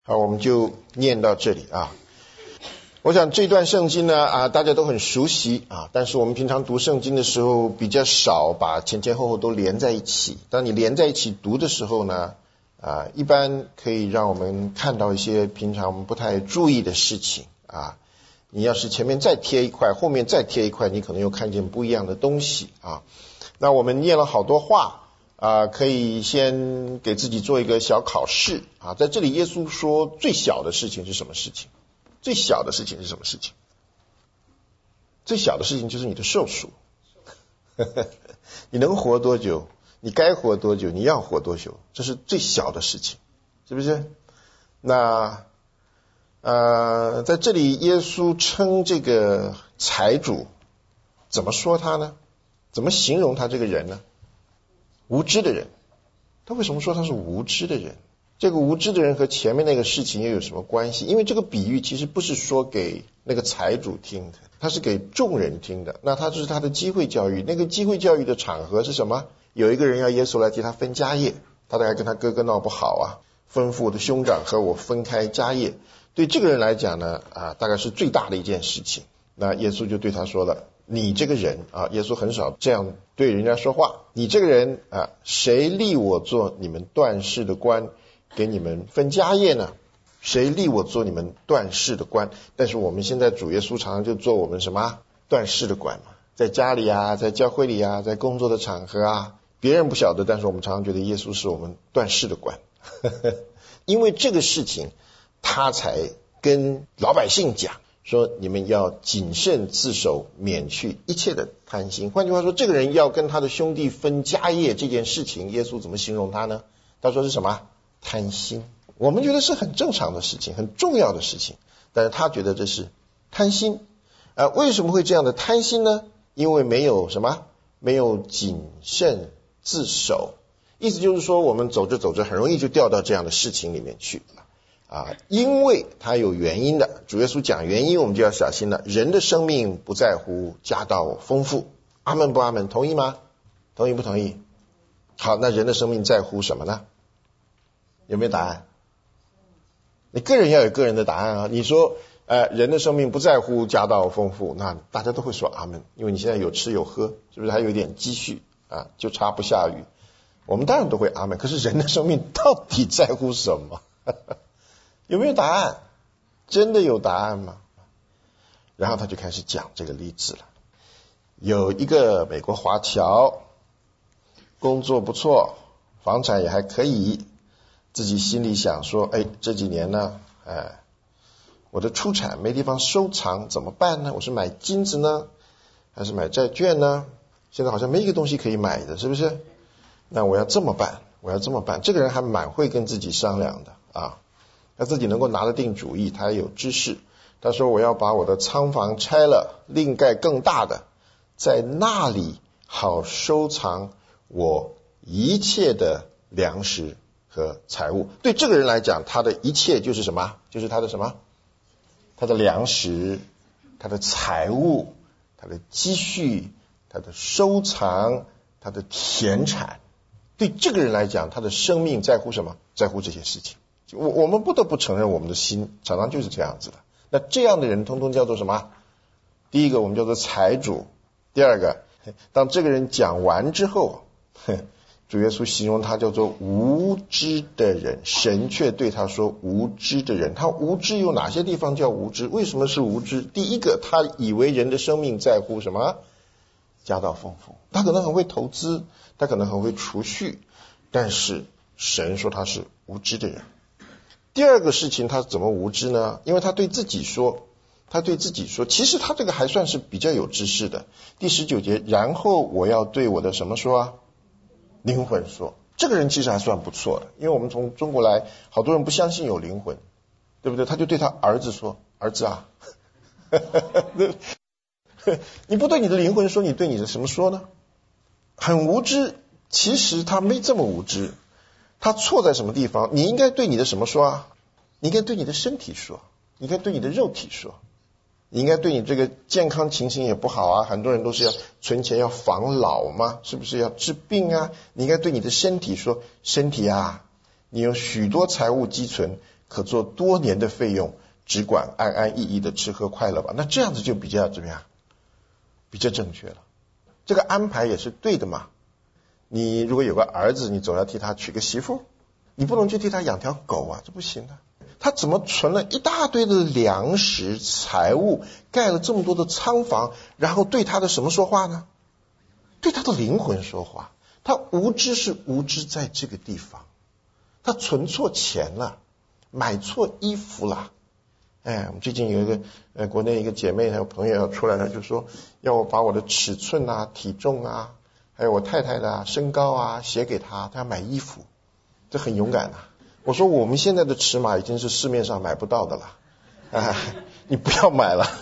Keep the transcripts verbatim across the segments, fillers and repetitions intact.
好，我们就念到这里啊。我想这段圣经呢啊，大家都很熟悉啊，但是我们平常读圣经的时候比较少把前前后后都连在一起。当你连在一起读的时候呢啊，一般可以让我们看到一些平常不太注意的事情啊。你要是前面再贴一块，后面再贴一块，你可能又看见不一样的东西啊。那我们念了好多话啊，可以先给自己做一个小考试啊。在这里耶稣说最小的事情是什么事情？最小的事情是什么事情？最小的事情就是你的寿数。你能活多久？你该活多久？你要活多久？这是最小的事情，是不是？那呃，在这里耶稣称这个财主，怎么说他呢？怎么形容他这个人呢？无知的人。他为什么说他是无知的人？这个无知的人和前面那个事情又有什么关系？因为这个比喻其实不是说给那个财主听的，他是给众人听的。那他就是他的机会教育。那个机会教育的场合是什么？有一个人要耶稣来替他分家业，他大概跟他哥哥闹不好啊，吩咐我的兄长和我分开家业。对这个人来讲呢啊，大概是最大的一件事情。那耶稣就对他说了，你这个人啊，耶稣很少这样对人家说话，你这个人啊，谁立我做你们断事的官，给你们分家业呢？谁立我做你们断事的官？但是我们现在主耶稣常常就做我们什么断事的官嘛，在家里啊，在教会里啊，在工作的场合啊，别人不晓得，但是我们常常觉得耶稣是我们断事的官。因为这个事情他才跟老百姓讲说，你们要谨慎自守，免去一切的贪心。换句话说，这个人要跟他的兄弟分家业这件事情，耶稣怎么形容他呢？他说是什么？贪心。我们觉得是很正常的事情，很重要的事情，但是他觉得这是贪心。呃，为什么会这样的贪心呢？因为没有什么，没有谨慎自守。意思就是说，我们走着走着很容易就掉到这样的事情里面去啊，因为它有原因的。主耶稣讲原因，我们就要小心了。人的生命不在乎家道丰富。阿们不阿们？同意吗？同意不同意？好，那人的生命在乎什么呢？有没有答案？你个人要有个人的答案啊。你说呃，人的生命不在乎家道丰富，那大家都会说阿们，因为你现在有吃有喝，是不是还有一点积蓄啊，就差不下雨，我们当然都会阿们。可是人的生命到底在乎什么？有没有答案？真的有答案吗？然后他就开始讲这个例子了。有一个美国华侨，工作不错，房产也还可以，自己心里想说，哎，这几年呢，哎，我的出产没地方收藏，怎么办呢？我是买金子呢，还是买债券呢？现在好像没一个东西可以买的，是不是？那我要这么办，我要这么办。这个人还蛮会跟自己商量的啊，他自己能够拿得定主意，他有知识。他说，我要把我的仓房拆了，另盖更大的，在那里好收藏我一切的粮食和财物。对这个人来讲，他的一切就是什么？就是他的什么？他的粮食，他的财物，他的积蓄，他的收藏，他的田产。对这个人来讲，他的生命在乎什么？在乎这些事情。我我们不得不承认，我们的心常常就是这样子的。那这样的人通通叫做什么？第一个我们叫做财主。第二个，当这个人讲完之后，主耶稣形容他叫做无知的人，神却对他说无知的人。他无知有哪些地方叫无知？为什么是无知？第一个，他以为人的生命在乎什么？家道丰富。他可能很会投资，他可能很会储蓄，但是神说他是无知的人。第二个事情他怎么无知呢？因为他对自己说，他对自己说，其实他这个还算是比较有知识的。第十九节，然后我要对我的什么说啊？灵魂说。这个人其实还算不错的，因为我们从中国来，好多人不相信有灵魂，对不对？他就对他儿子说，儿子啊，你不对你的灵魂说，你对你的什么说呢？很无知。其实他没这么无知。他错在什么地方？你应该对你的什么说啊？你应该对你的身体说，你应该对你的肉体说，你应该对你这个健康情形也不好啊，很多人都是要存钱要防老嘛，是不是要治病啊？你应该对你的身体说，身体啊，你有许多财物积存， 可做多年的费用，只管安安逸逸的吃喝快乐吧。那这样子就比较怎么样？比较正确了。这个安排也是对的嘛。你如果有个儿子，你总要替他娶个媳妇，你不能去替他养条狗啊，这不行的。他怎么存了一大堆的粮食财物，盖了这么多的仓房，然后对他的什么说话呢？对他的灵魂说话。他无知是无知在这个地方，他存错钱了，买错衣服了。哎，我们最近有一个呃国内一个姐妹还有朋友要出来了，就说要我把我的尺寸啊、体重啊，还有我太太的、啊、身高啊写给她，她要买衣服，这很勇敢啊。我说我们现在的尺码已经是市面上买不到的了，哎，你不要买了。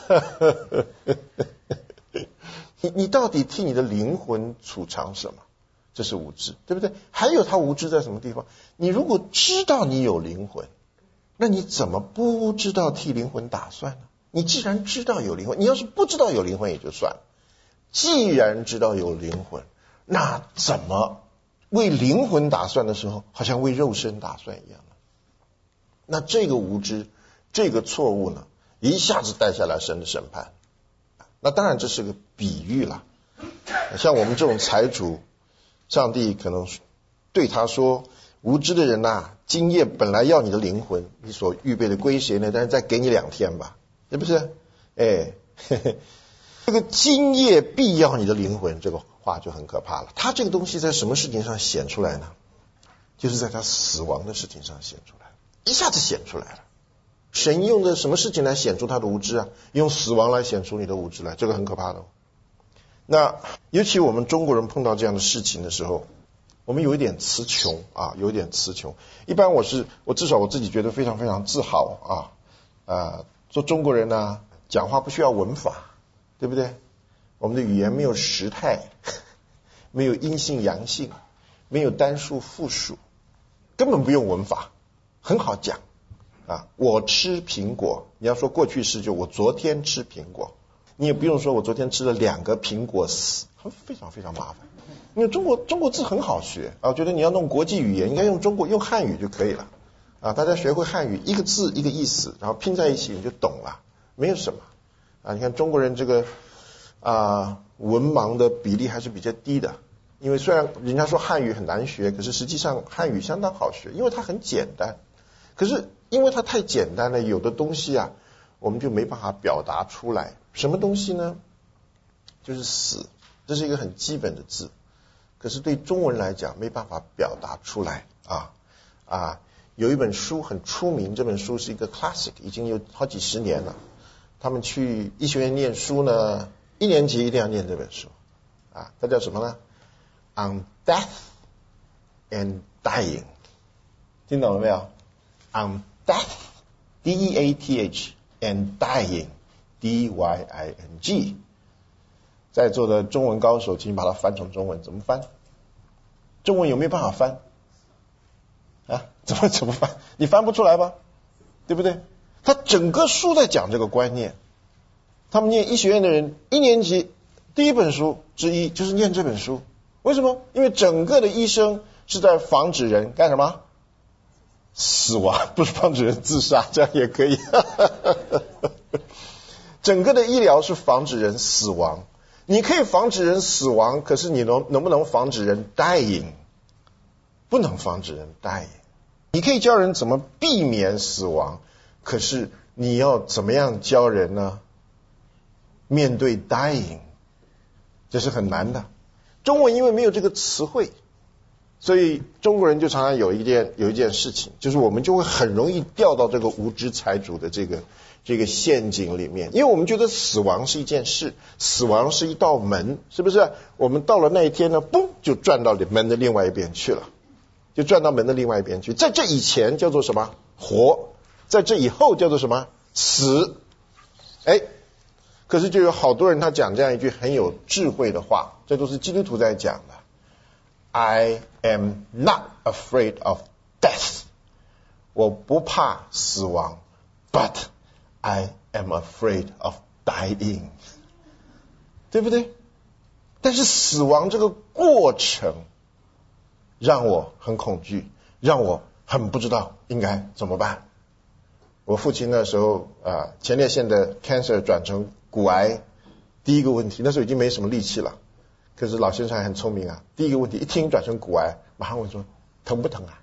你你到底替你的灵魂储藏什么？这是无知，对不对？还有他无知在什么地方？你如果知道你有灵魂，那你怎么不知道替灵魂打算呢？你既然知道有灵魂，你要是不知道有灵魂也就算了，既然知道有灵魂，那怎么为灵魂打算的时候，好像为肉身打算一样呢？那这个无知，这个错误呢，一下子带下来神的审判。那当然这是个比喻了，像我们这种财主，上帝可能对他说，无知的人呐、啊，今夜本来要你的灵魂，你所预备的归谁呢？但是再给你两天吧，是不是？哎，呵呵，这个今夜必要你的灵魂，这个话就很可怕了。他这个东西在什么事情上显出来呢？就是在他死亡的事情上显出来，一下子显出来了。神用的什么事情来显出他的无知啊？用死亡来显出你的无知来，这个很可怕的、哦。那尤其我们中国人碰到这样的事情的时候，我们有一点词穷啊，有一点词穷。一般我是我至少我自己觉得非常非常自豪啊啊、呃，做中国人呢、啊，讲话不需要文法，对不对？我们的语言没有时态，没有阴性阳性，没有单数复数，根本不用文法，很好讲。啊，我吃苹果，你要说过去式就我昨天吃苹果，你也不用说我昨天吃了两个苹果丝，非常非常麻烦。因为中国中国字很好学啊，我觉得你要弄国际语言，应该用中国用汉语就可以了啊。大家学会汉语，一个字一个意思，然后拼在一起你就懂了，没有什么啊。你看中国人这个啊文盲的比例还是比较低的，因为虽然人家说汉语很难学，可是实际上汉语相当好学，因为它很简单。可是因为它太简单了，有的东西啊，我们就没办法表达出来。什么东西呢？就是死，这是一个很基本的字，可是对中文来讲没办法表达出来啊啊！有一本书很出名，这本书是一个 classic， 已经有好几十年了。他们去医学院念书呢，一年级一定要念这本书啊，它叫什么呢？ On Death and Dying， 听懂了没有？On death, D E A T H, and dying, D Y I N G。 在座的中文高手，请把它翻成中文，怎么翻？中文有没有办法翻？啊，怎么怎么翻？你翻不出来吧？对不对？他整个书在讲这个观念。他们念医学院的人，一年级第一本书之一就是念这本书。为什么？因为整个的医生是在防止人干什么？死亡，不是防止人自杀，这样也可以。整个的医疗是防止人死亡，你可以防止人死亡，可是你能能不能防止人 dying？ 不能防止人 dying。 你可以教人怎么避免死亡，可是你要怎么样教人呢？面对 dying， 这是很难的。中文因为没有这个词汇，所以中国人就常常有一件有一件事情，就是我们就会很容易掉到这个无知财主的这个这个陷阱里面，因为我们觉得死亡是一件事，死亡是一道门，是不是？我们到了那一天呢，嘣就转到门的另外一边去了，就转到门的另外一边去。在这以前叫做什么？活。在这以后叫做什么？死。哎，可是就有好多人他讲这样一句很有智慧的话，这都是基督徒在讲的。I am not afraid of death. 我不怕死亡 but I am afraid of dying. 对不对？但是死亡这个过程让我很恐惧，让我很不知道应该怎么办我父亲那时候啊，前列腺的 cancer 转成骨癌，第一个问题，那时候已经没什么力气了，可是老先生还很聪明啊，第一个问题一听转成骨癌，马上问说疼不疼啊？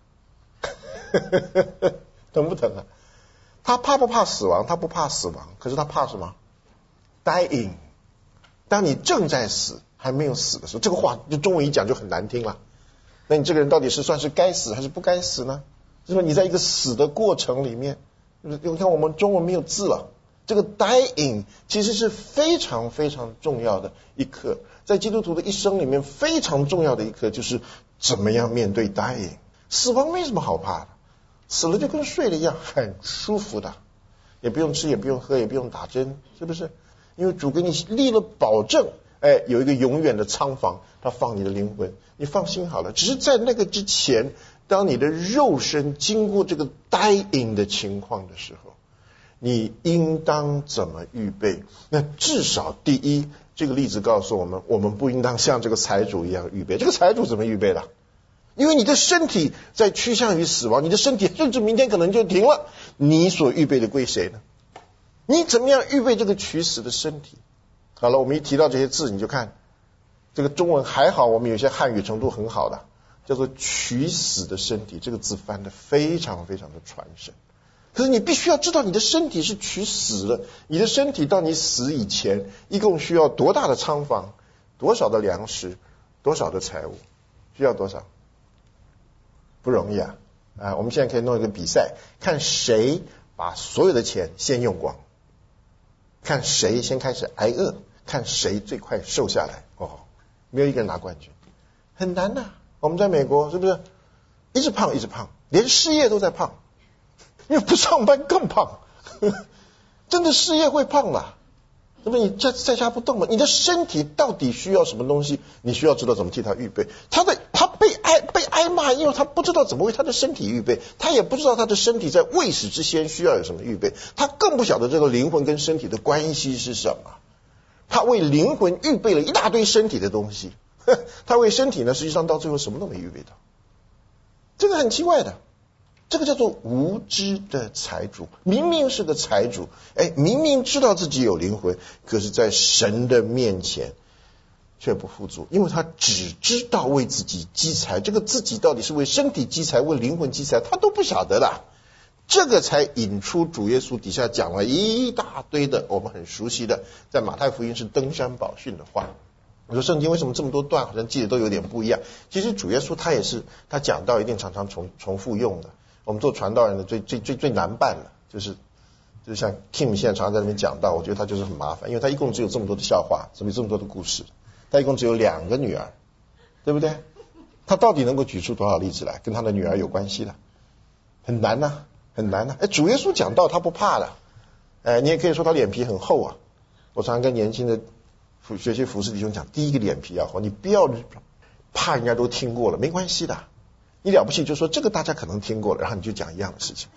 疼不疼啊？他怕不怕死亡？他不怕死亡，可是他怕什么 ？dying。当你正在死还没有死的时候，这个话就中文一讲就很难听了。那你这个人到底是算是该死还是不该死呢？就是说你在一个死的过程里面，你看我们中文没有字了。这个 dying 其实是非常非常重要的一课，在基督徒的一生里面非常重要的一课，就是怎么样面对 dying。死亡没什么好怕的，死了就跟睡了一样，很舒服的，也不用吃，也不用喝，也不用打针，是不是？因为主给你立了保证，哎，有一个永远的仓房，他放你的灵魂，你放心好了。只是在那个之前，当你的肉身经过这个 dying 的情况的时候，你应当怎么预备？那至少第一，这个例子告诉我们，我们不应当像这个财主一样预备。这个财主怎么预备的？因为你的身体在趋向于死亡，你的身体甚至明天可能就停了，你所预备的归谁呢？你怎么样预备这个取死的身体？好了，我们一提到这些字，你就看这个中文还好，我们有些汉语程度很好的，叫做取死的身体，这个字翻得非常非常的传神。可是你必须要知道，你的身体是取死了，你的身体到你死以前，一共需要多大的仓房，多少的粮食，多少的财物，需要多少？不容易啊！啊，我们现在可以弄一个比赛，看谁把所有的钱先用光，看谁先开始挨饿，看谁最快瘦下来。哦，没有一个人拿冠军，很难的、啊。我们在美国是不是一直胖一直胖，连失业都在胖，因为不上班更胖，呵呵真的失业会胖啦。那么你在在家不动嘛？你的身体到底需要什么东西？你需要知道怎么替他预备。他的他被挨被挨骂，因为他不知道怎么为他的身体预备，他也不知道他的身体在未死之前需要有什么预备，他更不晓得这个灵魂跟身体的关系是什么。他为灵魂预备了一大堆身体的东西，呵他为身体呢，实际上到最后什么都没预备到。这个很奇怪的。这个叫做无知的财主，明明是个财主，哎，明明知道自己有灵魂，可是在神的面前却不富足，因为他只知道为自己积财，这个自己到底是为身体积财，为灵魂积财，他都不晓得了。这个才引出主耶稣底下讲了一大堆的我们很熟悉的，在马太福音是登山宝训的话。我说圣经为什么这么多段好像记得都有点不一样？其实主耶稣他也是，他讲到一定常常重重复用的。我们做传道人的最最最最难办的，就是就是像 Kim 现在常常在那边讲到，我觉得他就是很麻烦，因为他一共只有这么多的笑话，只有这么多的故事，他一共只有两个女儿，对不对？他到底能够举出多少例子来跟他的女儿有关系的？很难呐、啊，很难呐、啊。哎，主耶稣讲道他不怕的，哎，你也可以说他脸皮很厚啊。我常常跟年轻的学习服侍弟兄讲，第一个脸皮要厚，你不要怕人家都听过了，没关系的。你了不起就说这个大家可能听过了，然后你就讲一样的事情，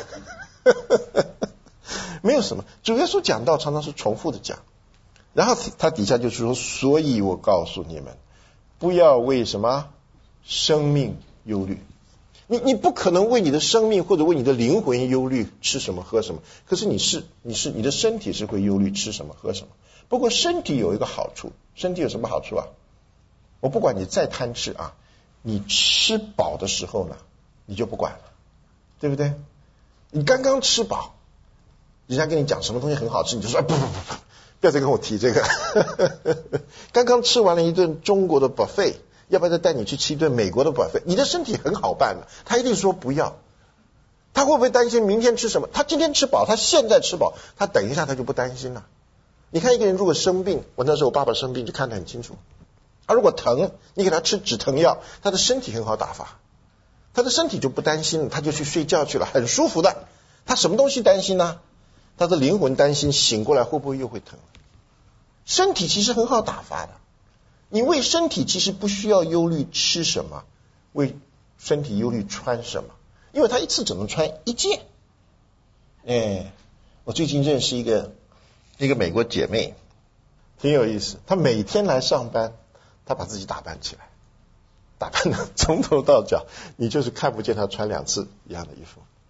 没有什么。主耶稣讲道常常是重复的讲，然后他底下就是说，所以我告诉你们，不要为什么生命忧虑。你你不可能为你的生命或者为你的灵魂忧虑吃什么喝什么，可是你是你是你的身体是会忧虑吃什么喝什么。不过身体有一个好处，身体有什么好处啊？我不管你再贪吃啊，你吃饱的时候呢，你就不管了，对不对？你刚刚吃饱，人家跟你讲什么东西很好吃，你就说、哎、不不不不，不要再跟我提这个。刚刚吃完了一顿中国的 buffet， 要不要再带你去吃一顿美国的 buffet？ 你的身体很好办的，他一定说不要。他会不会担心明天吃什么？他今天吃饱，他现在吃饱，他等一下他就不担心了。你看一个人如果生病，我那时候我爸爸生病就看得很清楚。他如果疼，你给他吃止疼药，他的身体很好打发，他的身体就不担心了，他就去睡觉去了，很舒服的。他什么东西担心呢？他的灵魂担心醒过来会不会又会疼。身体其实很好打发的，你为身体其实不需要忧虑吃什么，为身体忧虑穿什么，因为他一次只能穿一件。哎，我最近认识一个一个美国姐妹，挺有意思，她每天来上班，他把自己打扮起来，打扮的从头到脚，你就是看不见他穿两次一样的衣服。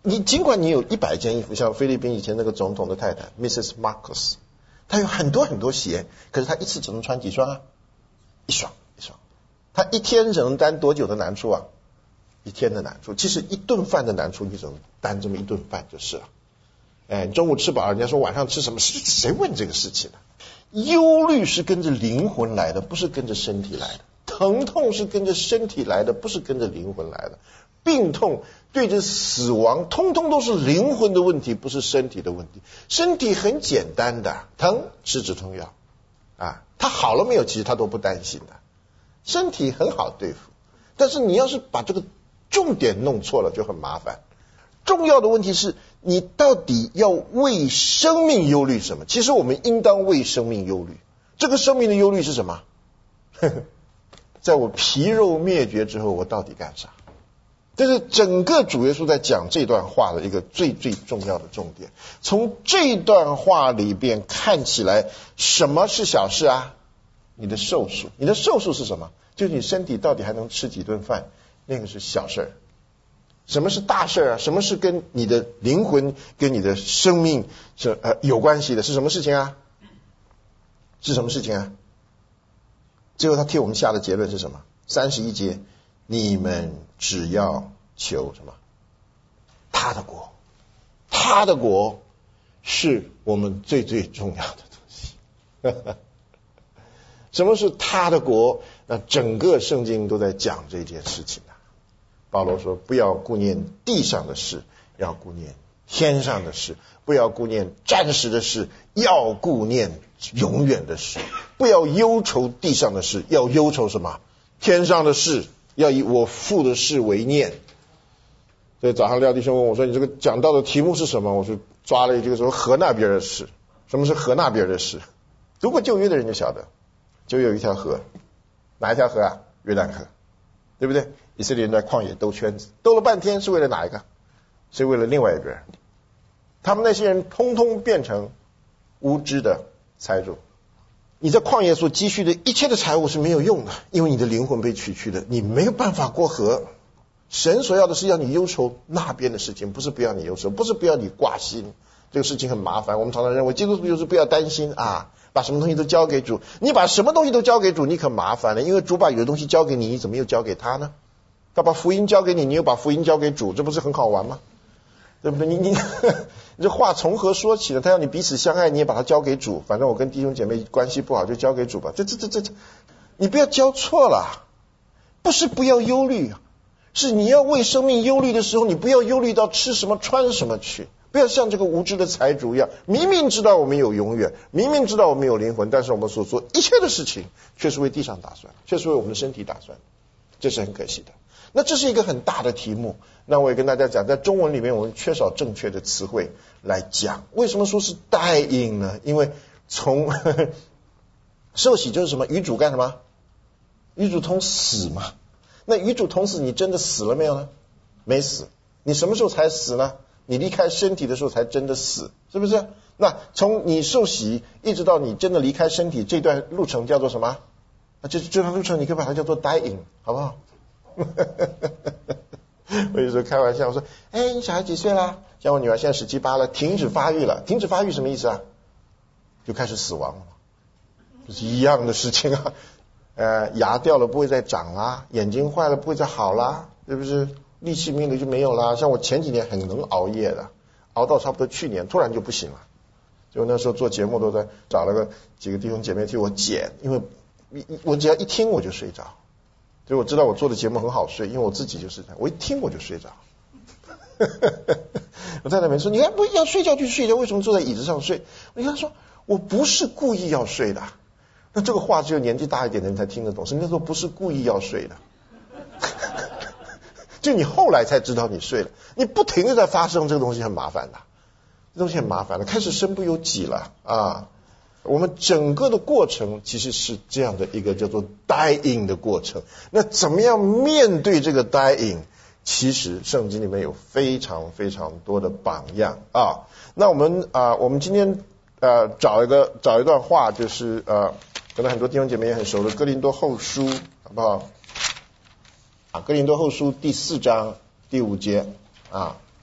你尽管你有一百件衣服，像菲律宾以前那个总统的太太 Missus Marcos， 她有很多很多鞋，可是她一次只能穿几双啊？一双一双。她一天只能担多久的难处啊？一天的难处。其实一顿饭的难处，你只能担这么一顿饭就是了。哎，中午吃饱，人家说晚上吃什么？谁问这个事情呢？忧虑是跟着灵魂来的，不是跟着身体来的。疼痛是跟着身体来的，不是跟着灵魂来的。病痛对着死亡，通通都是灵魂的问题，不是身体的问题。身体很简单的，疼吃止痛药啊，它好了没有？其实他都不担心的。身体很好对付，但是你要是把这个重点弄错了，就很麻烦。重要的问题是你到底要为生命忧虑什么？其实我们应当为生命忧虑。这个生命的忧虑是什么？呵呵，在我皮肉灭绝之后，我到底干啥？这是整个主耶稣在讲这段话的一个最最重要的重点。从这段话里边看起来，什么是小事啊？你的寿数。你的寿数是什么？就是你身体到底还能吃几顿饭，那个是小事儿。什么是大事啊？什么是跟你的灵魂、跟你的生命是呃有关系的？是什么事情啊？是什么事情啊？最后他替我们下的结论是什么？三十一节，你们只要求什么？他的国，他的国是我们最最重要的东西。什么是他的国？那整个圣经都在讲这件事情啊。保罗说，不要顾念地上的事，要顾念天上的事；不要顾念暂时的事，要顾念永远的事；不要忧愁地上的事，要忧愁什么？天上的事，要以我父的事为念。所以早上廖弟兄问我说，你这个讲到的题目是什么？我就抓了一个说河那边的事。什么是河那边的事？读过旧约的人就晓得，就有一条河，哪一条河啊？约旦河，对不对？以色列人在旷野兜圈子，兜了半天是为了哪一个？是为了另外一个人。他们那些人通通变成无知的财主。你在旷野所积蓄的一切的财物是没有用的，因为你的灵魂被取去的，你没有办法过河。神所要的是要你忧愁那边的事情，不是不要你忧愁，不是不要你挂心。这个事情很麻烦，我们常常认为基督徒就是不要担心啊，把什么东西都交给主。你把什么东西都交给主，你可麻烦了，因为主把有的东西交给你，你怎么又交给他呢？他把福音交给你，你又把福音交给主，这不是很好玩吗？对不对？你你你这话从何说起呢？他要你彼此相爱，你也把它交给主。反正我跟弟兄姐妹关系不好，就交给主吧。这这这这这，你不要交错了。不是不要忧虑，是你要为生命忧虑的时候，你不要忧虑到吃什么穿什么去。不要像这个无知的财主一样，明明知道我们有永远，明明知道我们有灵魂，但是我们所做一切的事情却是为地上打算，却是为我们的身体打算，这是很可惜的。那这是一个很大的题目，那我也跟大家讲，在中文里面我们缺少正确的词汇来讲。为什么说是代应呢？因为从呵呵受洗就是什么？与主干什么？与主同死嘛。那与主同死，你真的死了没有呢？没死。你什么时候才死呢？你离开身体的时候才真的死，是不是？那从你受洗一直到你真的离开身体，这段路程叫做什么？这这段路程你可以把它叫做 dying， 好不好？我有时候开玩笑，我说，哎，你小孩几岁啦？像我女儿现在十七八了，停止发育了。停止发育什么意思啊？就开始死亡了，就是一样的事情啊。呃，牙掉了不会再长啦，眼睛坏了不会再好啦，是不是？力气没了就没有啦。像我前几年很能熬夜的，熬到差不多去年突然就不行了。就那时候做节目都在找了个几个弟兄姐妹替我剪，因为我只要一听我就睡着。所以我知道我做的节目很好睡，因为我自己就是这样，我一听我就睡着。我在那边说，你看不要睡觉就睡觉，为什么坐在椅子上睡？我跟他说，我不是故意要睡的。那这个话只有年纪大一点的人才听得懂，什么叫做不是故意要睡的？就你后来才知道你睡了，你不停的在发生，这个东西很麻烦的，这东西很麻烦的，开始身不由己了啊。我们整个的过程其实是这样的一个叫做 dying 的过程。那怎么样面对这个 dying？ 其实圣经里面有非常非常多的榜样啊。那我们啊，我们今天呃找一个找一段话，就是呃，可能很多弟兄姐妹也很熟的《哥林多后书》，好不好？啊，《哥林多后书》第四章第五节啊，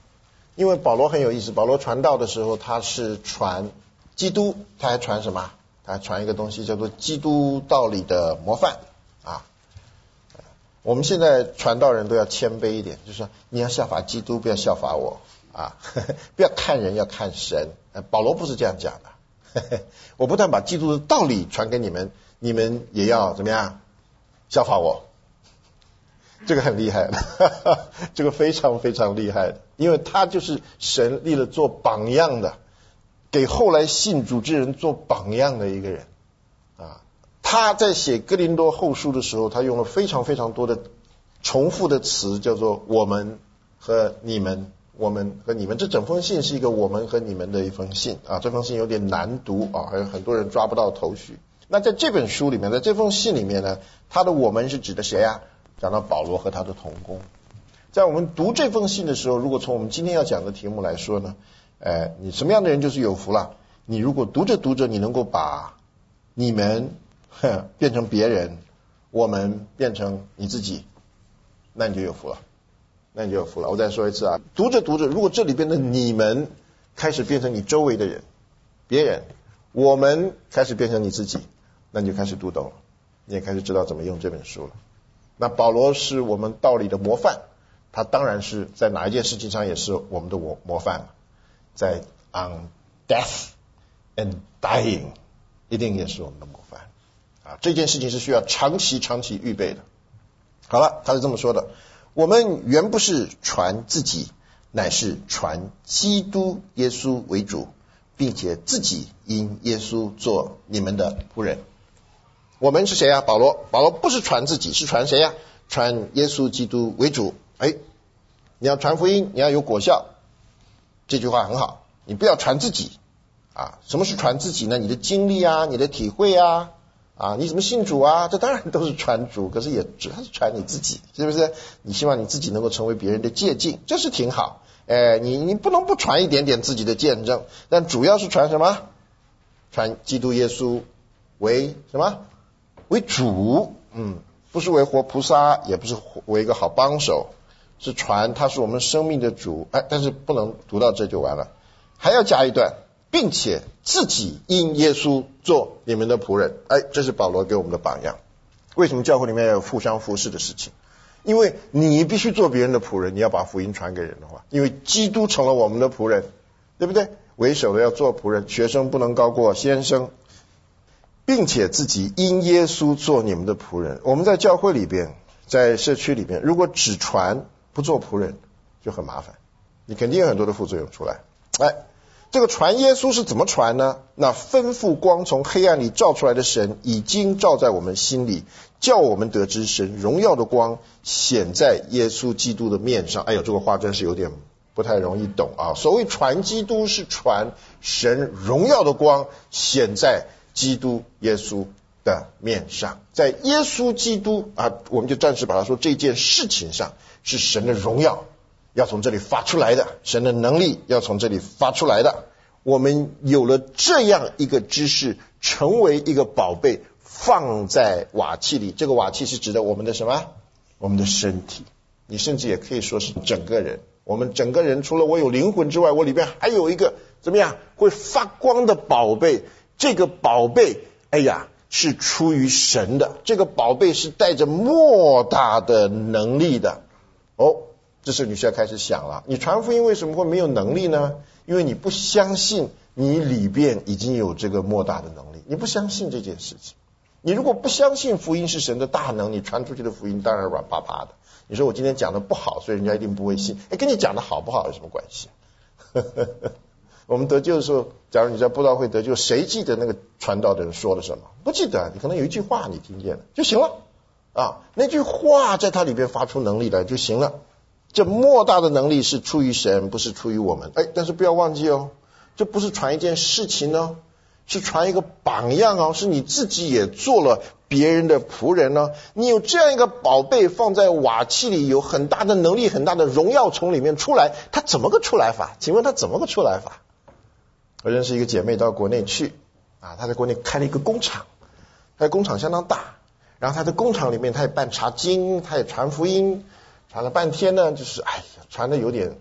因为保罗很有意思，保罗传道的时候他是传基督，他还传什么？他还传一个东西叫做基督道理的模范啊。我们现在传道人都要谦卑一点，就是说你要效法基督，不要效法我啊，呵呵，不要看人，要看神。保罗不是这样讲的，呵呵，我不但把基督的道理传给你们，你们也要怎么样效法我。这个很厉害的，呵呵，这个非常非常厉害的，因为他就是神立了做榜样的，给后来信主之人做榜样的一个人啊。他在写哥林多后书的时候，他用了非常非常多的重复的词，叫做我们和你们，我们和你们。这整封信是一个我们和你们的一封信啊，这封信有点难读啊，还有很多人抓不到头绪。那在这本书里面，在这封信里面呢，他的我们是指的谁啊？讲到保罗和他的同工。在我们读这封信的时候，如果从我们今天要讲的题目来说呢，呃，你什么样的人就是有福了。你如果读着读着，你能够把你们呵变成别人，我们变成你自己，那你就有福了，那你就有福了。我再说一次啊，读着读着，如果这里边的你们开始变成你周围的人，别人，我们开始变成你自己，那你就开始读懂了，你也开始知道怎么用这本书了。那保罗是我们道理的模范，他当然是在哪一件事情上也是我们的模模范了，在 on death and dying 一定也是我们的模范啊！这件事情是需要长期长期预备的。好了，他是这么说的：我们原不是传自己，乃是传基督耶稣为主，并且自己因耶稣做你们的仆人。我们是谁啊？保罗，保罗不是传自己，是传谁啊？传耶稣基督为主。哎，你要传福音，你要有果效，这句话很好。你不要传自己啊！什么是传自己呢？你的经历啊，你的体会啊，啊，你怎么信主啊？这当然都是传主，可是也主要是传你自己，是不是？你希望你自己能够成为别人的借鉴，这是挺好。哎，你你不能不传一点点自己的见证，但主要是传什么？传基督耶稣为什么？为主，嗯，不是为活菩萨，也不是为一个好帮手，是传他是我们生命的主。哎，但是不能读到这就完了，还要加一段，并且自己因耶稣做你们的仆人。哎，这是保罗给我们的榜样。为什么教会里面要有互相服侍的事情？因为你必须做别人的仆人，你要把福音传给人的话，因为基督成了我们的仆人，对不对？为首的要做仆人，学生不能高过先生，并且自己因耶稣做你们的仆人。我们在教会里边，在社区里边，如果只传不做仆人，就很麻烦，你肯定有很多的副作用出来。哎，这个传耶稣是怎么传呢？那吩咐光从黑暗里照出来的神，已经照在我们心里，叫我们得知神荣耀的光显在耶稣基督的面上。哎呦，这个话真是有点不太容易懂啊。所谓传基督，是传神荣耀的光显在基督耶稣的面上，在耶稣基督啊，我们就暂时把它说这件事情上是神的荣耀要从这里发出来的，神的能力要从这里发出来的。我们有了这样一个知识，成为一个宝贝，放在瓦器里。这个瓦器是指的我们的什么？我们的身体。你甚至也可以说是整个人。我们整个人除了我有灵魂之外，我里边还有一个怎么样会发光的宝贝。这个宝贝，哎呀，是出于神的。这个宝贝是带着莫大的能力的。哦，这时候你需要开始想了，你传福音为什么会没有能力呢？因为你不相信你里边已经有这个莫大的能力，你不相信这件事情。你如果不相信福音是神的大能，你传出去的福音当然软趴趴的。你说我今天讲的不好，所以人家一定不会信。哎，跟你讲的好不好有什么关系？我们得救的时候，假如你在布道会得救，谁记得那个传道的人说了什么？不记得，你可能有一句话你听见了就行了啊，那句话在它里边发出能力来就行了。这莫大的能力是出于神，不是出于我们。哎，但是不要忘记哦，这不是传一件事情哦，是传一个榜样哦，是你自己也做了别人的仆人呢。你有这样一个宝贝放在瓦器里，有很大的能力，很大的荣耀从里面出来，它怎么个出来法？请问它怎么个出来法？我认识一个姐妹到国内去啊，她在国内开了一个工厂，她的工厂相当大，然后她的工厂里面她也办查经，她也传福音，传了半天呢，就是哎呀，传的有点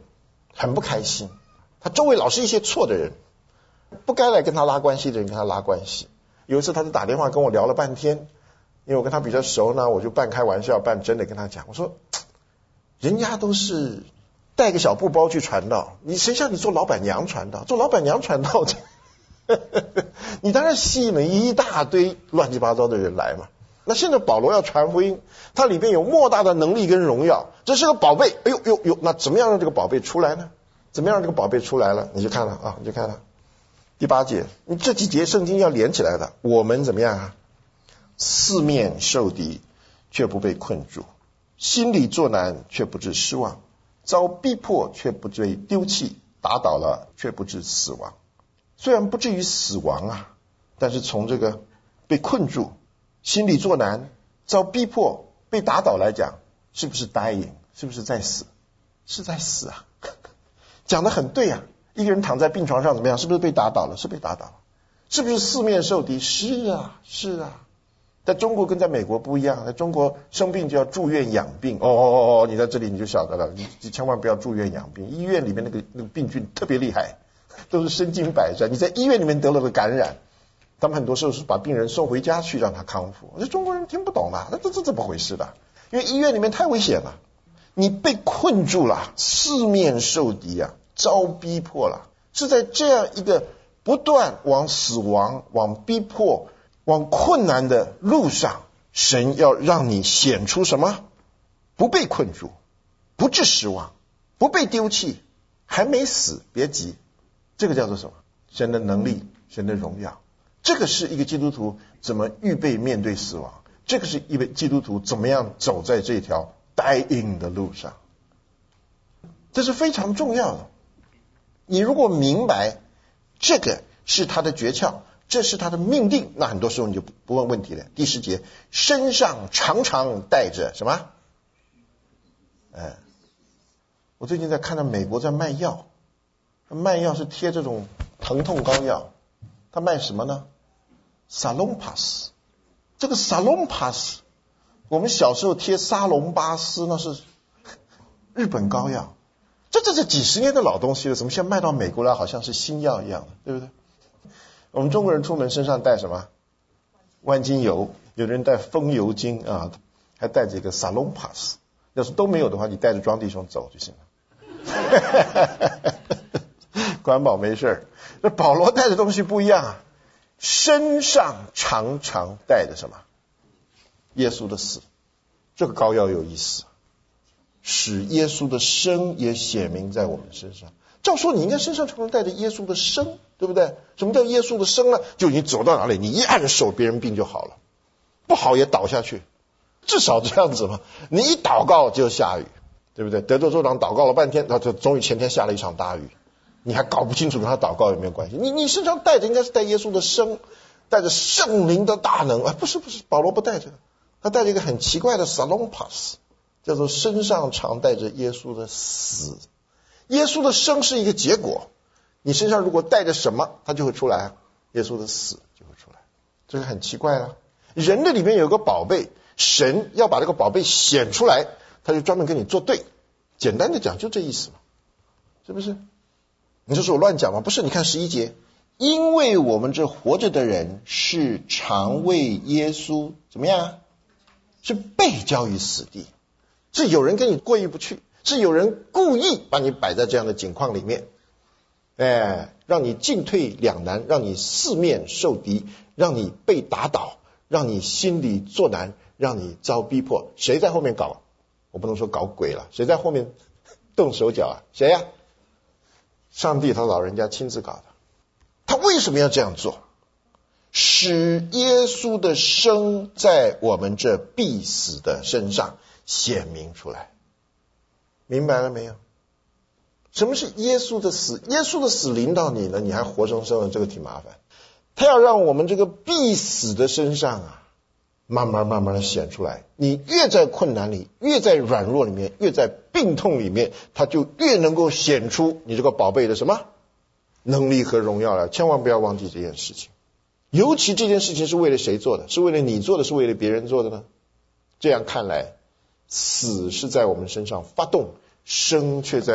很不开心。他周围老是一些错的人，不该来跟他拉关系的人跟他拉关系。有一次他就打电话跟我聊了半天，因为我跟他比较熟呢，我就半开玩笑半真的跟他讲，我说人家都是带个小布包去传道，你谁像你做老板娘传道？做老板娘传道你当然吸引了一大堆乱七八糟的人来嘛。那现在保罗要传福音，它里面有莫大的能力跟荣耀，这是个宝贝。哎呦呦呦，那怎么样让这个宝贝出来呢？怎么样让这个宝贝出来了？你就看了啊，你就看了第八节，你这几节圣经要连起来的。我们怎么样啊？四面受敌，却不被困住；心里作难，却不致失望；遭逼迫，却不被丢弃；打倒了，却不致死亡。虽然不至于死亡啊，但是从这个被困住、心里作难、遭逼迫、被打倒来讲，是不是 dying？ 是不是在死？是在死啊！讲得很对啊。一个人躺在病床上怎么样？是不是被打倒了？是被打倒了。是不是四面受敌？是啊，是啊。在中国跟在美国不一样，在中国生病就要住院养病。哦哦哦哦，你在这里你就晓得了，你千万不要住院养病。医院里面那个那个病菌特别厉害，都是身经百战。你在医院里面得了个感染，他们很多时候是把病人送回家去让他康复。这中国人听不懂的，那这这怎么回事的？因为医院里面太危险了，你被困住了，四面受敌啊，遭逼迫了，是在这样一个不断往死亡、往逼迫、往困难的路上，神要让你显出什么？不被困住，不致失望，不被丢弃，还没死，别急。这个叫做什么？神的能力，神的荣耀。这个是一个基督徒怎么预备面对死亡，这个是一位基督徒怎么样走在这条 dying 的路上，这是非常重要的。你如果明白这个是他的诀窍，这是他的命定，那很多时候你就不问问题了。第十节，身上常常带着什么？哎，我最近在看到美国在卖药，卖药是贴这种疼痛膏药，他卖什么呢？沙龙帕斯。这个沙龙帕斯，我们小时候贴沙龙巴斯，那是日本膏药。这这这几十年的老东西了，怎么现在卖到美国来好像是新药一样的，对不对？我们中国人出门身上带什么？万金油，有的人带风油精啊，还带着一个沙龙帕斯。要是都没有的话，你带着庄弟兄走就行了。管保没事。这保罗带的东西不一样啊，身上常常带着什么？耶稣的死。这个膏药有意思，使耶稣的生也显明在我们身上。照说你应该身上常常带着耶稣的生，对不对？什么叫耶稣的生呢？就你走到哪里，你一按手，别人病就好了，不好也倒下去，至少这样子嘛。你一祷告就下雨，对不对？德州州长祷告了半天，他就终于前天下了一场大雨，你还搞不清楚跟他祷告有没有关系。你你身上带着应该是带耶稣的生，带着圣灵的大能啊！不是不是，保罗不带这个，他带着一个很奇怪的 salompas， 叫做身上常带着耶稣的死。耶稣的生是一个结果，你身上如果带着什么，它就会出来，耶稣的死就会出来。这个很奇怪了。人的里面有个宝贝，神要把这个宝贝显出来，他就专门跟你作对。简单的讲就这意思嘛，是不是？你说是我乱讲吗？不是，你看十一节，因为我们这活着的人是常为耶稣怎么样？是被交于死地，是有人跟你过意不去，是有人故意把你摆在这样的境况里面，哎，让你进退两难，让你四面受敌，让你被打倒，让你心里作难，让你遭逼迫。谁在后面搞？我不能说搞鬼了，谁在后面动手脚啊？谁呀、啊？上帝他老人家亲自搞的。他为什么要这样做？使耶稣的生在我们这必死的身上显明出来。明白了没有？什么是耶稣的死？耶稣的死临到你了，你还活生生的，这个挺麻烦。他要让我们这个必死的身上啊，慢慢慢慢的显出来。你越在困难里，越在软弱里面，越在病痛里面，他就越能够显出你这个宝贝的什么能力和荣耀来。千万不要忘记这件事情。尤其这件事情是为了谁做的？是为了你做的，是为了别人做的呢？这样看来，死是在我们身上发动，生却在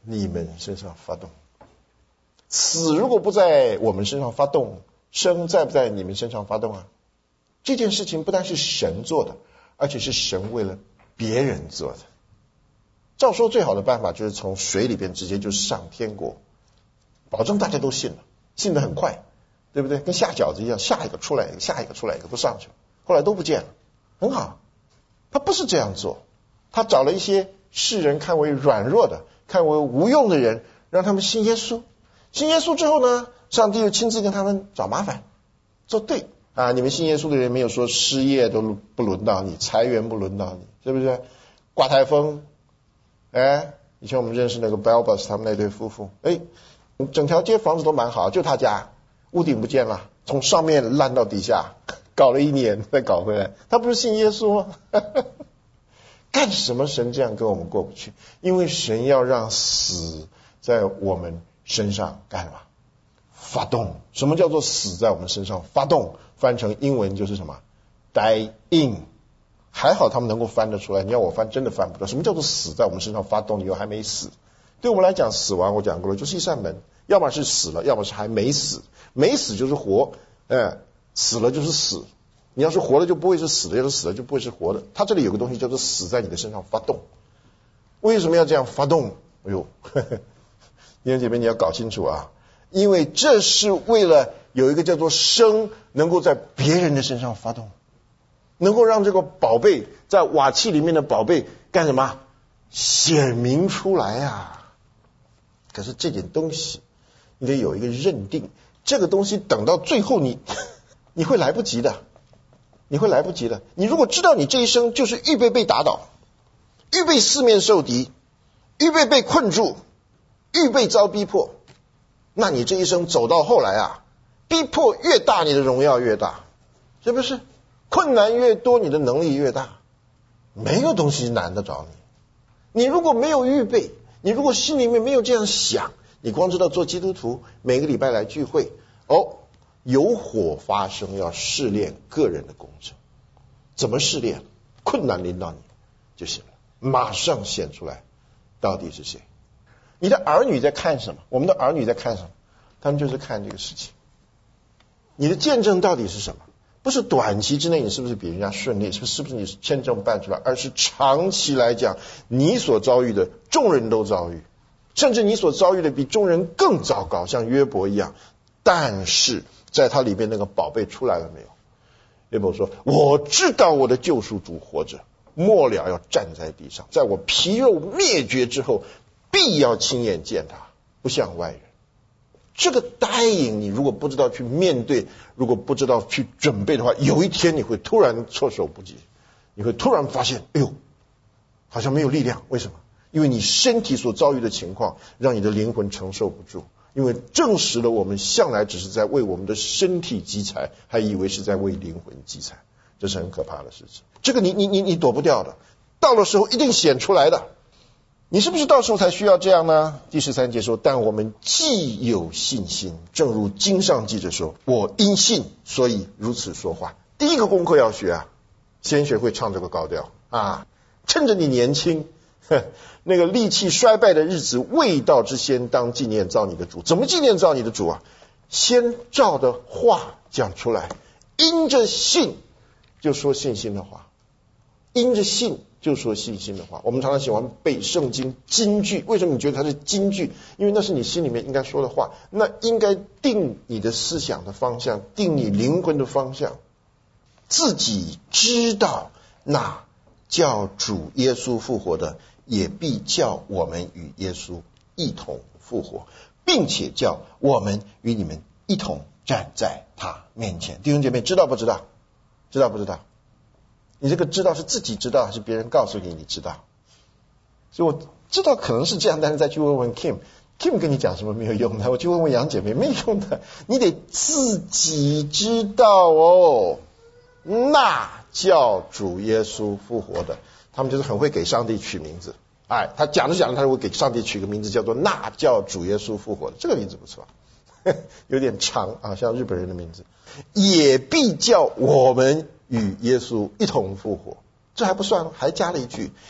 你们身上发动。死如果不在我们身上发动，生在不在你们身上发动啊？这件事情不但是神做的，而且是神为了别人做的。照说最好的办法就是从水里边直接就上天国，保证大家都信了，信得很快，对不对？跟下饺子一样，下一个出来一个，下一个出来一个，都上去了，后来都不见了，很好。他不是这样做，他找了一些世人看为软弱的、看为无用的人，让他们信耶稣。信耶稣之后呢，上帝又亲自跟他们找麻烦，说对啊，你们信耶稣的人没有说失业都不轮到你，裁员不轮到你，是不是？刮台风，哎，以前我们认识那个 Balbus 他们那对夫妇，哎，整条街房子都蛮好，就他家屋顶不见了，从上面烂到底下，搞了一年再搞回来。他不是信耶稣吗？干什么神这样跟我们过不去？因为神要让死在我们身上干什么？发动。什么叫做死在我们身上发动？翻成英文就是什么 die in。 还好他们能够翻得出来，你要我翻真的翻不出来。什么叫做死在我们身上发动？你又还没死。对我们来讲，死亡我讲过了，就是一扇门，要么是死了，要么是还没死。没死就是活，哎，死了就是死。你要是活了就不会是死的，要是死了就不会是活的。它这里有个东西叫做死在你的身上发动。为什么要这样发动？哎呦，呵呵，弟兄姐妹你要搞清楚啊，因为这是为了有一个叫做生能够在别人的身上发动，能够让这个宝贝在瓦器里面的宝贝干什么？显明出来啊。可是这点东西你得有一个认定，这个东西等到最后你你会来不及的，你会来不及的。你如果知道你这一生就是预备被打倒，预备四面受敌，预备被困住，预备遭逼迫，那你这一生走到后来啊，逼迫越大你的荣耀越大，是不是？困难越多你的能力越大，没有东西难得着你。你如果没有预备，你如果心里面没有这样想，你光知道做基督徒每个礼拜来聚会，哦，有火发生要试炼个人的工程。怎么试炼？困难临到你就行了，马上显出来到底是谁。你的儿女在看什么？我们的儿女在看什么？他们就是看这个事情。你的见证到底是什么？不是短期之内你是不是比人家顺利，是不是是不是你签证办出来，而是长期来讲你所遭遇的众人都遭遇，甚至你所遭遇的比众人更糟糕，像约伯一样。但是在他里面那个宝贝出来了没有？约伯说，我知道我的救赎主活着，末了要站在地上，在我皮肉灭绝之后必要亲眼见他，不像外人。这个答应你如果不知道去面对，如果不知道去准备的话，有一天你会突然措手不及，你会突然发现，哎呦，好像没有力量。为什么？因为你身体所遭遇的情况让你的灵魂承受不住，因为证实了我们向来只是在为我们的身体积财，还以为是在为灵魂积财，这是很可怕的事情。这个你你你你躲不掉的，到了时候一定显出来的。你是不是到时候才需要这样呢？第十三节说，但我们既有信心，正如经上记着说，我因信所以如此说话。第一个功课要学啊，先学会唱这个高调啊，趁着你年轻，呵，那个力气衰败的日子未到之先，当纪念造你的主。怎么纪念造你的主啊？先照的话讲出来，因着信就说信心的话，因着信就说信心的话。我们常常喜欢背圣经金句，为什么你觉得它是金句？因为那是你心里面应该说的话，那应该定你的思想的方向，定你灵魂的方向。自己知道那叫主耶稣复活的，也必叫我们与耶稣一同复活，并且叫我们与你们一同站在他面前。弟兄姐妹，知道不知道？知道不知道？你这个知道是自己知道还是别人告诉你你知道？所以我知道可能是这样，但是再去问问 Kim， Kim 跟你讲什么没有用的，我去问问杨姐妹没用的，你得自己知道哦。那叫主耶稣复活的，他们就是很会给上帝取名字。哎，他讲着讲着他就会给上帝取个名字叫做那叫主耶稣复活的，这个名字不错，有点长啊，像日本人的名字。也必叫我们与耶稣一同复活，这还不算，还加了一句，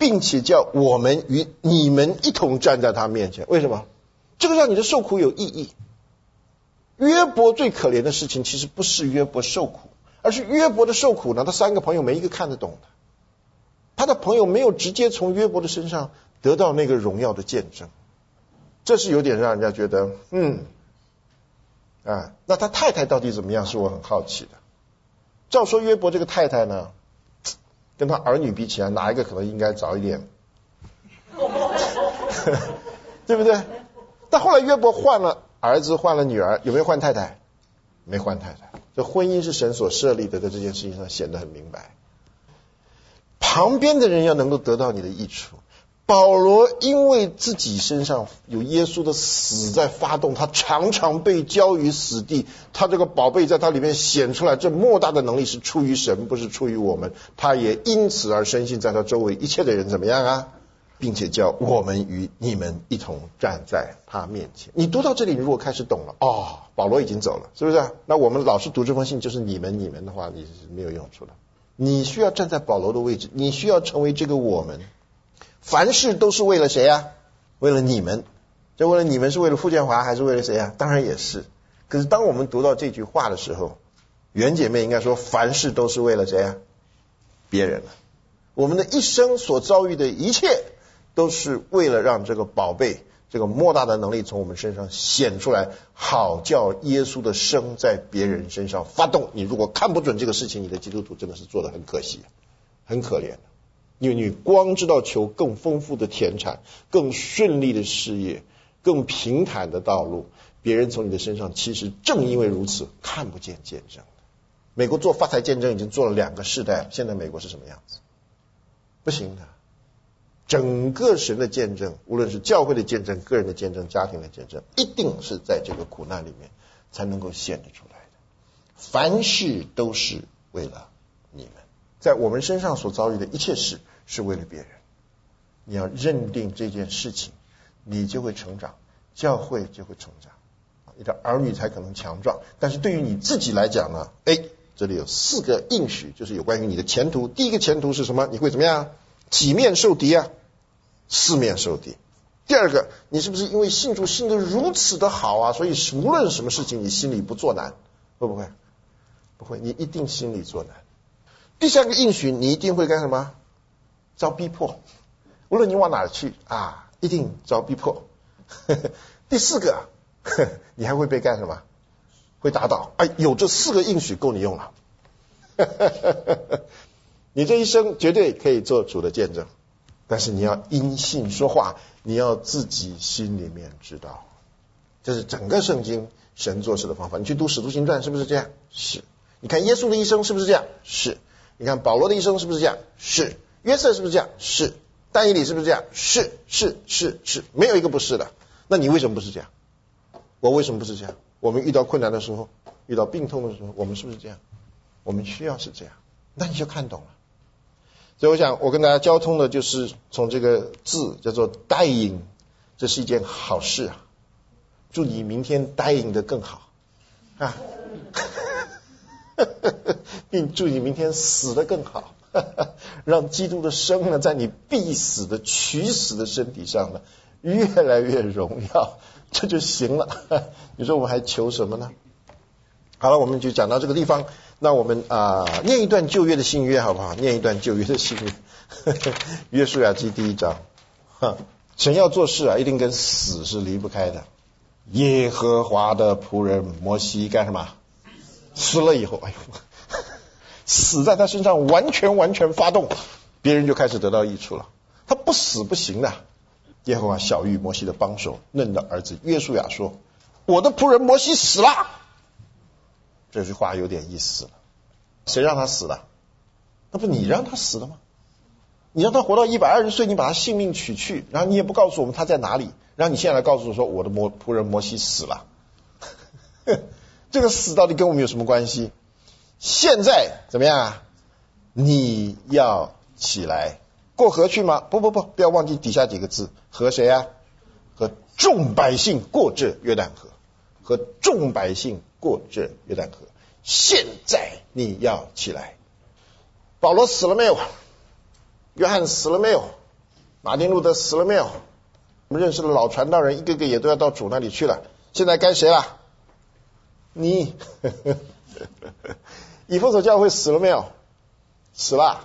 并且叫我们与你们一同站在他面前。为什么？这个让你的受苦有意义。约伯最可怜的事情其实不是约伯受苦，而是约伯的受苦呢，他三个朋友没一个看得懂的。他的朋友没有直接从约伯的身上得到那个荣耀的见证，这是有点让人家觉得嗯啊，那他太太到底怎么样是我很好奇的。照说约伯这个太太呢，跟他儿女比起来，哪一个可能应该早一点对不对？但后来约伯换了儿子，换了女儿，有没有换太太？没换太太。这婚姻是神所设立的，在这件事情上显得很明白。旁边的人要能够得到你的益处。保罗因为自己身上有耶稣的死在发动，他常常被交于死地，他这个宝贝在他里面显出来，这莫大的能力是出于神，不是出于我们。他也因此而深信在他周围一切的人怎么样啊，并且叫我们与你们一同站在他面前。你读到这里，你如果开始懂了，哦，保罗已经走了，是不是？那我们老是读这封信就是你们你们的话，你是没有用处的。你需要站在保罗的位置，你需要成为这个我们。凡事都是为了谁啊？为了你们。这为了你们是为了傅建华还是为了谁啊？当然也是。可是当我们读到这句话的时候，袁姐妹应该说凡事都是为了谁啊？别人。我们的一生所遭遇的一切都是为了让这个宝贝，这个莫大的能力从我们身上显出来，好叫耶稣的生在别人身上发动。你如果看不准这个事情，你的基督徒真的是做得很可惜，很可怜。因为你光知道求更丰富的田产，更顺利的事业，更平坦的道路，别人从你的身上其实正因为如此看不见见证。美国做发财见证已经做了两个世代了，现在美国是什么样子？不行的。整个神的见证，无论是教会的见证、个人的见证、家庭的见证，一定是在这个苦难里面才能够显得出来的。凡事都是为了你们，在我们身上所遭遇的一切事是为了别人。你要认定这件事情，你就会成长，教会就会成长，你的儿女才可能强壮。但是对于你自己来讲呢，哎，这里有四个应许，就是有关于你的前途。第一个前途是什么？你会怎么样？几面受敌啊？四面受敌。第二个，你是不是因为信主信得如此的好啊，所以无论什么事情你心里不作难？会不会？不会，你一定心里作难。第三个应许，你一定会干什么？遭逼迫，无论你往哪儿去啊，一定遭逼迫。第四个，你还会被干什么？会打倒。哎，有这四个应许够你用了。你这一生绝对可以做主的见证，但是你要因信说话，你要自己心里面知道。这是整个圣经神做事的方法。你去读使徒行传是不是这样？是。你看耶稣的一生是不是这样？是。你看保罗的一生是不是这样？是。约瑟是不是这样？是。但以理是不是这样？是是是是，没有一个不是的。那你为什么不是这样？我为什么不是这样？我们遇到困难的时候，遇到病痛的时候，我们是不是这样？我们需要是这样。那你就看懂了。所以我想我跟大家交通的就是从这个字叫做答应，这是一件好事啊。祝你明天答应的更好啊，并祝你明天死的更好，让基督的生呢在你必死的取死的身体上呢越来越荣耀，这就行了。你说我们还求什么呢？好了，我们就讲到这个地方。那我们啊、呃、念一段旧约的新约好不好？念一段旧约的新约。约书亚记第一章。神要做事啊，一定跟死是离不开的。耶和华的仆人摩西干什么？死了以后，哎呦，死在他身上完全完全发动，别人就开始得到益处了。他不死不行的。耶和华晓谕摩西的帮手嫩的儿子约书亚说：我的仆人摩西死了。这句话有点意思了。谁让他死的？那不你让他死的吗？你让他活到一百二十岁，你把他性命取去，然后你也不告诉我们他在哪里，然后你现在来告诉我说我的摩仆人摩西死了。这个死到底跟我们有什么关系？现在怎么样啊？你要起来过河去吗？不不不，不要忘记底下几个字，和谁啊？和众百姓过这约旦河，和众百姓过这约旦河。现在你要起来。保罗死了没有？约翰死了没有？ 马丁路德死了没有？我们认识的老传道人一个个也都要到主那里去了，现在该谁了？你以弗所教会死了没有？死了。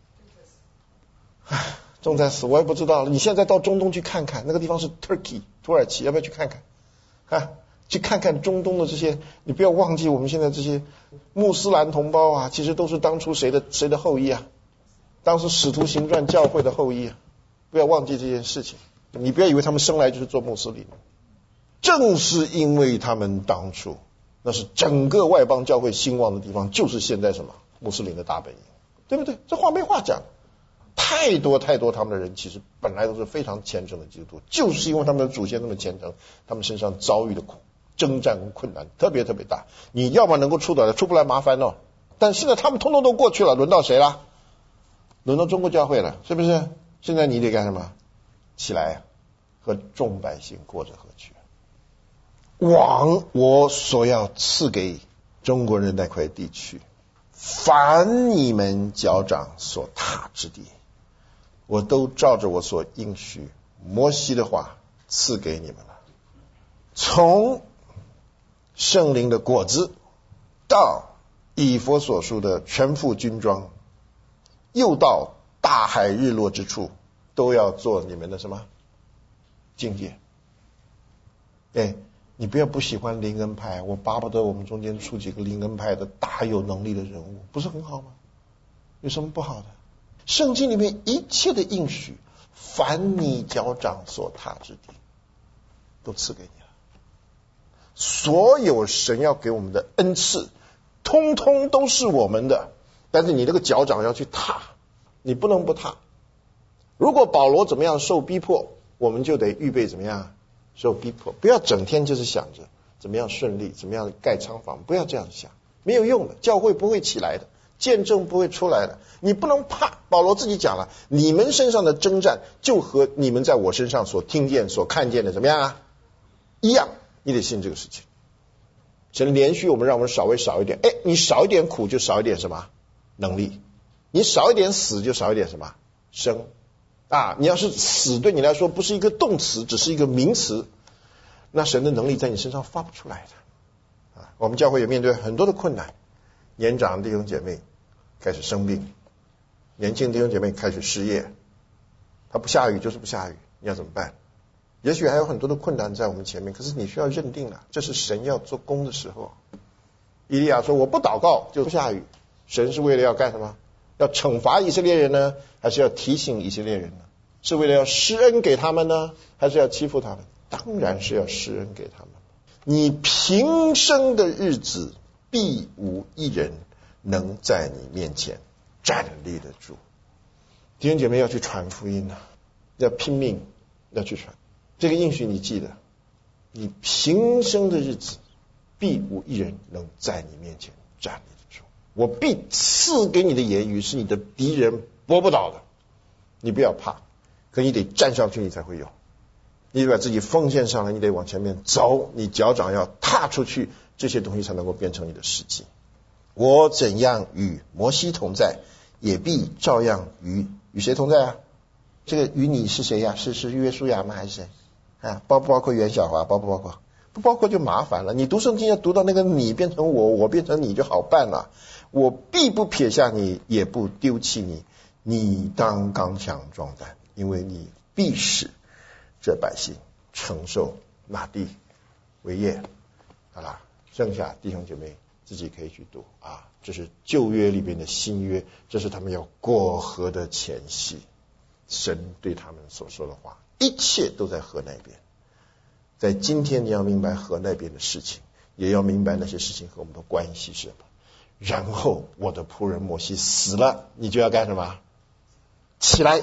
唉，正在死，我也不知道。你现在到中东去看看，那个地方是 Turkey 土耳其，要不要去看看？啊，去看看中东的这些，你不要忘记我们现在这些穆斯兰同胞啊，其实都是当初谁的谁的后裔啊？当时使徒行传教会的后裔啊，不要忘记这件事情。你不要以为他们生来就是做穆斯林，正是因为他们当初那是整个外邦教会兴旺的地方，就是现在什么穆斯林的大本营，对不对？这话没话讲。太多太多他们的人其实本来都是非常虔诚的基督徒，就是因为他们的祖先那么虔诚，他们身上遭遇的苦征战跟困难特别特别大。你要么能够出得来，出不来麻烦哦。但现在他们通通都过去了，轮到谁了？轮到中国教会了，是不是？现在你得干什么？起来和众百姓过着和去。往我所要赐给中国人那块地区，凡你们脚掌所踏之地，我都照着我所应许摩西的话赐给你们了。从圣灵的果子到以弗所书的全副军装，又到大海日落之处，都要做你们的什么境界。哎，你不要不喜欢灵恩派，我巴不得我们中间出几个灵恩派的大有能力的人物，不是很好吗？有什么不好的？圣经里面一切的应许，凡你脚掌所踏之地，都赐给你了。所有神要给我们的恩赐，通通都是我们的，但是你这个脚掌要去踏，你不能不踏。如果保罗怎么样受逼迫，我们就得预备怎么样受逼迫，不要整天就是想着怎么样顺利，怎么样盖仓房，不要这样想，没有用的，教会不会起来的，见证不会出来的。你不能怕，保罗自己讲了，你们身上的征战就和你们在我身上所听见所看见的怎么样啊一样，你得信这个事情。神连续我们让我们稍微少一点，哎，你少一点苦就少一点什么能力，你少一点死就少一点什么生啊。你要是死对你来说不是一个动词，只是一个名词，那神的能力在你身上发不出来的啊。我们教会也面对很多的困难，年长的弟兄姐妹开始生病，年轻弟兄姐妹开始失业，他不下雨就是不下雨，你要怎么办？也许还有很多的困难在我们前面，可是你需要认定了，这是神要做工的时候。以利亚说我不祷告就不下雨，神是为了要干什么？要惩罚以色列人呢，还是要提醒以色列人呢？是为了要施恩给他们呢，还是要欺负他们？当然是要施恩给他们。你平生的日子必无一人能在你面前站立得住。弟兄姐妹要去传福音啊，要拼命要去传这个应许，你记得，你平生的日子必无一人能在你面前站立得住。我必赐给你的言语是你的敌人驳不倒的，你不要怕，可你得站上去，你才会有。你得把自己奉献上来，你得往前面走，你脚掌要踏出去，这些东西才能够变成你的实际。我怎样与摩西同在，也必照样与与谁同在啊？这个与你是谁呀？是是约书亚吗？还是谁啊？包不包括袁小华？包不包括？不包括就麻烦了。你读圣经要读到那个你变成我，我变成你就好办了。我必不撇下你，也不丢弃你。你当刚强壮胆，因为你必使这百姓承受那地为业。好了，剩下弟兄姐妹自己可以去读啊。这是旧约里边的新约，这是他们要过河的前夕，神对他们所说的话，一切都在河那边。在今天你要明白河那边的事情，也要明白那些事情和我们的关系是什么。然后我的仆人摩西死了，你就要干什么？起来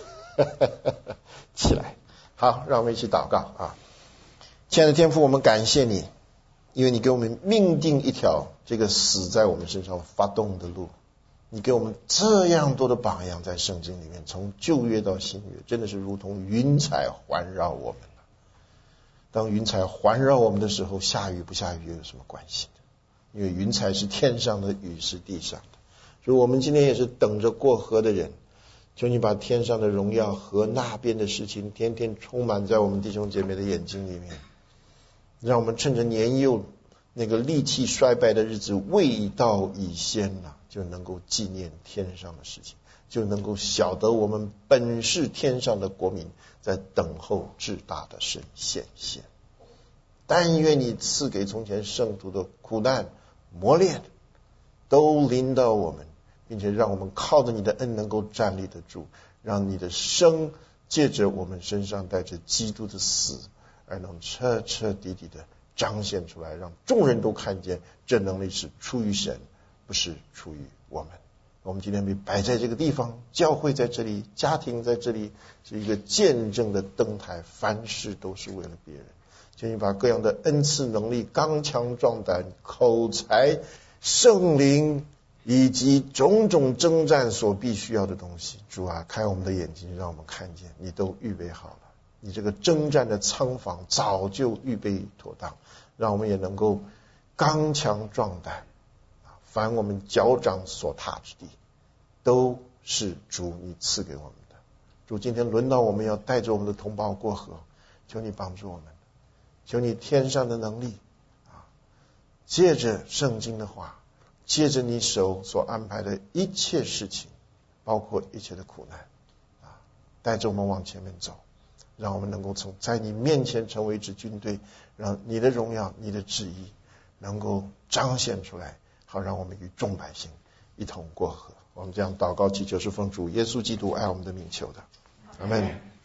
起来。好，让我们一起祷告啊。亲爱的天父，我们感谢你，因为你给我们命定一条这个死在我们身上发动的路，你给我们这样多的榜样在圣经里面，从旧约到新约，真的是如同云彩环绕我们了。当云彩环绕我们的时候，下雨不下雨又有什么关系呢？因为云彩是天上的，雨是地上的。所以我们今天也是等着过河的人， 求你把天上的荣耀和那边的事情天天充满在我们弟兄姐妹的眼睛里面，让我们趁着年幼那个力气衰败的日子未到已先了，就能够纪念天上的事情，就能够晓得我们本是天上的国民，在等候至大的神显现。但愿你赐给从前圣徒的苦难磨练都临到我们，并且让我们靠着你的恩能够站立得住，让你的生借着我们身上带着基督的死而能彻彻底底的彰显出来，让众人都看见这能力是出于神，不是出于我们。我们今天被摆在这个地方，教会在这里，家庭在这里，是一个见证的灯台，凡事都是为了别人。请你把各样的恩赐能力、刚强壮胆、口才、圣灵以及种种征战所必须要的东西，主啊，开我们的眼睛，让我们看见你都预备好了，你这个征战的仓房早就预备妥当，让我们也能够刚强壮胆，凡我们脚掌所踏之地都是主你赐给我们的。主，今天轮到我们要带着我们的同胞过河，求你帮助我们，求你天上的能力啊，借着圣经的话，借着你手所安排的一切事情，包括一切的苦难啊，带着我们往前面走，让我们能够从在你面前成为一支军队，让你的荣耀、你的旨意能够彰显出来，好让我们与众百姓一同过河。我们这样祷告祈求是奉主耶稣基督爱我们的名求的，阿们。